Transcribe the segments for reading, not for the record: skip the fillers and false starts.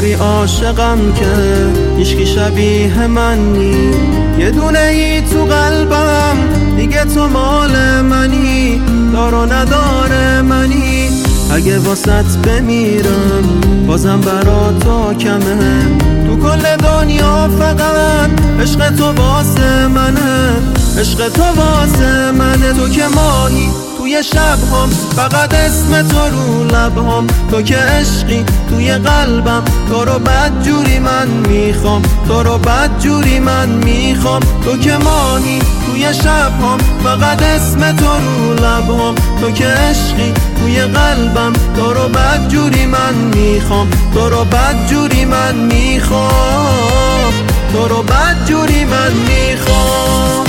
جوری عاشقم که هیچکی شبیه من نی. یه دونه ای تو قلبم دیگه تو مال منی، دار و نداره منی. اگه واسط بمیرم بازم برا تو کمه، تو کل دنیا فقط عشق تو واسه منه، عشق تو واسه منه. تو که ماهی توی شب‌هام، فقط اسم تو رو لب‌هام. تو که عشقی توی قلبم، تو رو بدجوری من میخوام، تو رو بدجوری من میخوام. تو که ماهی توی شب‌هام، فقط اسم تو رو لب‌هام. تو که عشقی توی قلبم، تو رو بدجوری من میخوام، تو رو بدجوری من میخوام، تو رو بدجوری من میخوام.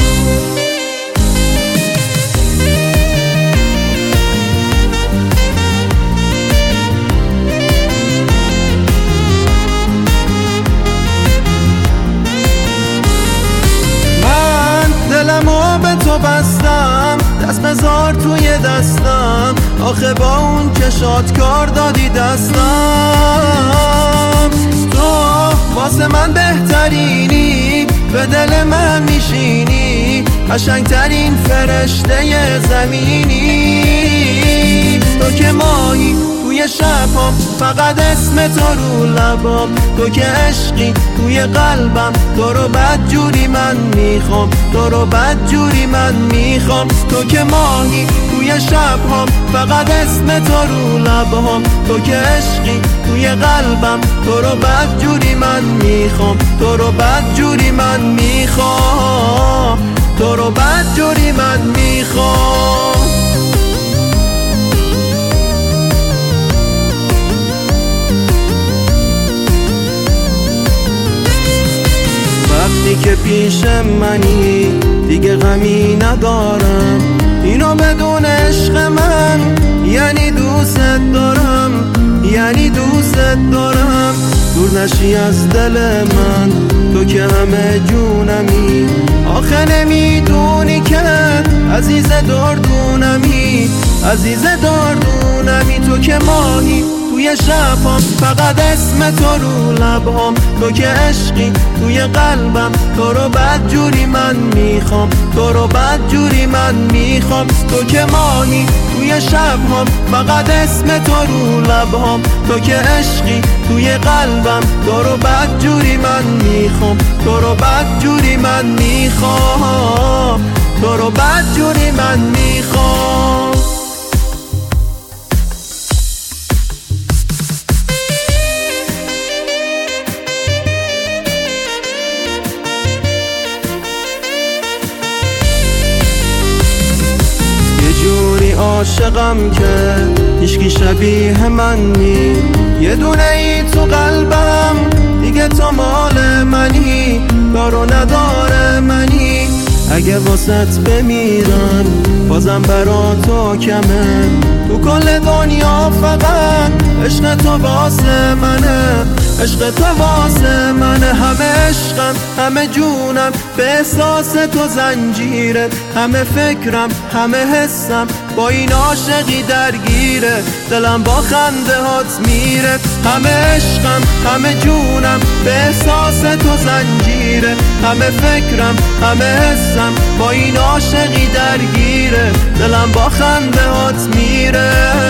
دلمو به تو بستم، دست بذار توی دستم، آخه با اون چشات کار دادی دستم. تو واسه من بهترینی، به دل من میشینی، قشنگترین فرشته زمینی. تو که ماهی توی شب‌هام، فقط اسم تو رو لبام. تو که عشقی توی قلبم، تو رو بدجوری من میخوام، تو رو بدجوری من میخوام. تو که ماهی توی شب‌هام، فقط اسم تو رو لبام. تو که عشقی توی قلبم، تو رو بدجوری من میخوام، تو رو بدجوری من میخوام، تو رو بدجوری من میخوام. وقتی که پیش منی دیگه غمی ندارم، اینو بدون عشق من یعنی دوست دارم، یعنی دوست دارم. دور نشی از دل من، تو که همه جونمی، آخه نمیدونی که عزیز دردونمی، عزیز دردونمی. تو که ماهی توی شب‌هام، فقط اسم تو رو لب‌هام. تو که عشقی توی قلبم، تو رو بدجوری من میخوام، تو رو بدجوری من میخوام. تو که ماهی توی شب‌هام، فقط اسم تو رو لب‌هام. تو که عشقی توی قلبم، تو رو بدجوری من میخوام، تو رو بدجوری من میخوام، تو رو بدجوری من میخوام. جوری عاشقم که هیچکی شبیه من نی. یه دونه ای تو قلبم دیگه تو مال منی، دار و نداره منی. اگه واسط بمیرم بازم برا تو کمه، تو کل دنیا فقط عشق تو واسه منه، عشق تو واسه منه. همه عشقم، همه جونم، به احساس تو زنجیره. همه فکرم، همه حسم، با این عاشقی درگیره. دلم با خنده هات میره. همه عشقم، همه جونم، به احساس تو زنجیره. همه فکرم، همه حسم، با این عاشقی درگیره. دلم با خنده هات میره.